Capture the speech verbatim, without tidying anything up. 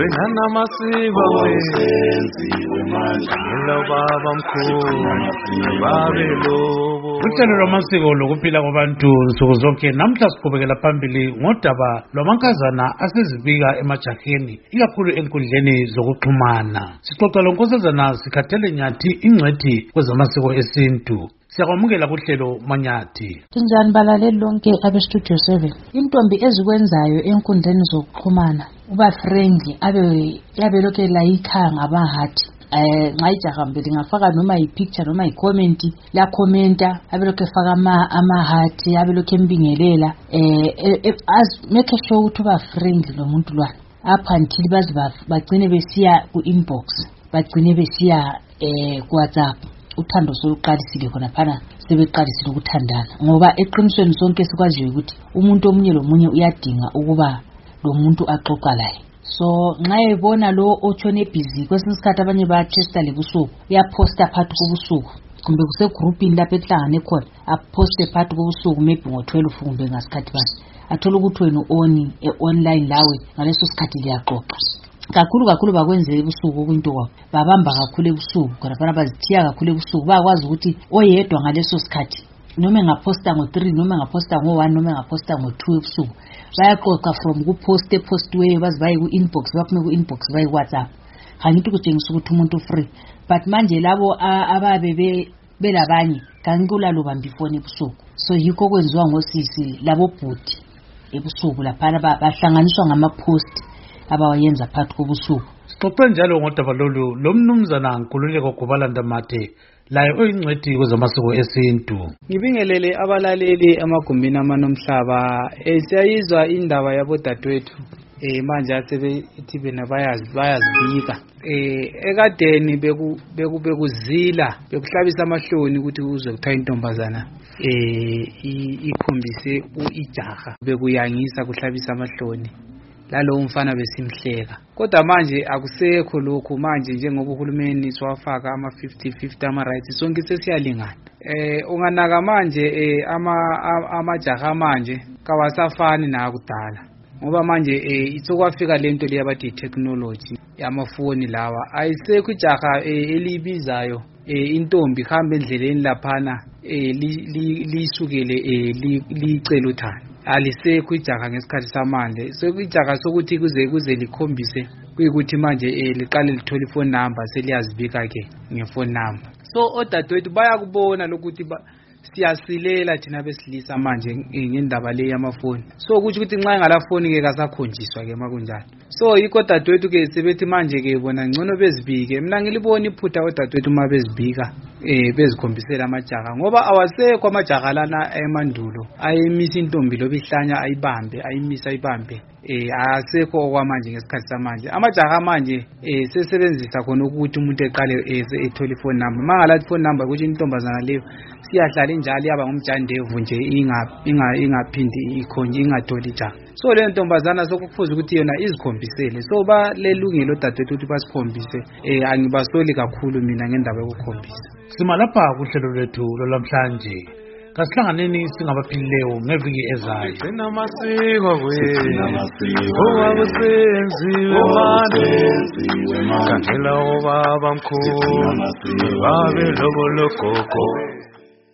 Gcinana amasiko senziwe manje lo baba mkhulu babe lobo. Uhlelo lwamasiko lokuphila kwabantu nsuku zonke namhla siqhubekela phambili ngodaba lwamankazana asezibika emajaheni ikakhulu enkundleni zokuxhumana. Sixoxa lonkosazana Sikhathele Nyathi ingcwethi kwezamasiko esintu. Siyakwamukela kuhlelo Manyathi. Linjani balaleli lonke abe Studio seven. Intombi ezikwenzayo enkundleni zokuxhumana uba friendly abe yabe lokhe la ikhaya ngabahathi. Eh nxa ijahambile ngafaka noma i-picture noma i-comment la commenta abelokhe faka ama ama heart abelokhe embingelela eh as make sure ukuthi uba friendly lo muntu lwana apha until bazi bagcine besiya ku inbox bagcine besiya eh ku WhatsApp. Uthando sokuqalisile khona phana sebeqalisile ukuthandana ngoba eqinisweni sonke sikwaziyo ukuthi umuntu omunye lo munye uyadinga ukuba lo muntu axoxa laye. So nxa ebona lo otshone busy kwesinye isikhathi abanye bayathesta lebusuku uyaposta phakathi kobusuku kumbe kuse groupini lapho ehlangane khona aposte phakathi kobusuku maybe ngo twelve kumbe ngasikhathi bani athola ukuthi wena oni online lawe ngaleso sikhathi liyaxoxa kakhulu kakhulu bakwenze ebusuku kwinto kwabo babamba kakhulu ebusuku khona phana bazithiya kakhulu ebusuku bakwazi ukuthi oyedwa ngaleso sikhathi noma ngaposta ngo three noma ngaposta ngo one noma ngaposta ngo two ebusuku bayaxoxa from ku post post way bazibaye ku inbox baphume ku inbox baye ku WhatsApp. Kangithi kutshengisa ukuthi umuntu free but manje labo ababe belabanye kankula lo bamba ifoni ebusuku so yikho kwenziwa ngosisi labo bhuti ebusuku lapha bahlanganiswa ngama post abawayenza phakathi kobusuku. Sixoxe njalo ngodaba lolu lo mnumzana Nkululeko Gubalanda Mathe laye oyingcwethi kwezamasiko esintu. Ngibingelele abalaleli amagumbini amanomhlaba esiyayizwa indaba yabo dadwethu eh manje asebethi bena bayazi bayazibika eh ekadeni beku beku bekuzila bekuhlabisa amahloni ukuthi uzwe kuthiwa intombazana eh ikhombise uijaha bekuyangisa kuhlabisa amahloni lalo umfana besimhleka kodwa manje akusekho lokho manje njengoba uhulumeni siwafaka ama fifty fifty ama rights sonke sesiyalingana eh unganaka manje eh ama amajaha manje kawasafani nakudala ngoba manje eh itsokwafika lento liyabathi technology yamafoni lawa ayisekho ijaha elibizayo eh intombi khamba endleleni laphana eh lisukele eh licela uthando alisekho ijaha ngesikhathi samanje sekuijaha sokuthi kuze kuze likhombise kuyikuthi manje eh liqale lithola ifone number seliyazibika ke ngefone number so odadewethu bayakubona lokuthi siyasilela thina besilisa manje ngendaba le yamafoni so ukuthi ukuthi nxa ngalafoni ke kasakhonjiswa ke makunjani so yikho dadewethu ke sebethi manje ke bona ngcono bezibike mina ngilibona iphutha odadewethu uma bezibika eh bezikhombisela amajaha ngoba awasekho amajaha lana emandulo ayimisa intombi lobihlanya ayibambe ayimisa ayibambe eh asekho okwamanje ngesikhathi samanje amajaha manje eh sesebenzisa khona ukuthi umuntu eqale ethola ifone number mangalathi phone number ukuthi intombazana leyo siyahlala njalo yaba ngumjandevu nje inga ingaphindi ikhonje ingatholi ijaha so le ntombazana sokufuza ukuthi yona izikhombisele so ba lelungelo dadethu ukuthi basikhombise eh angibasoli kakhulu mina ngendaba yokukhombisa. Simalapha kuhlelo lwethu lolwamhlanje kasihlanganeni singabaphilileyo ngeviki ezayo. Gcina amasiko wethu owabusenziwe manje kakhela obaba mkhulu babe lobo logogo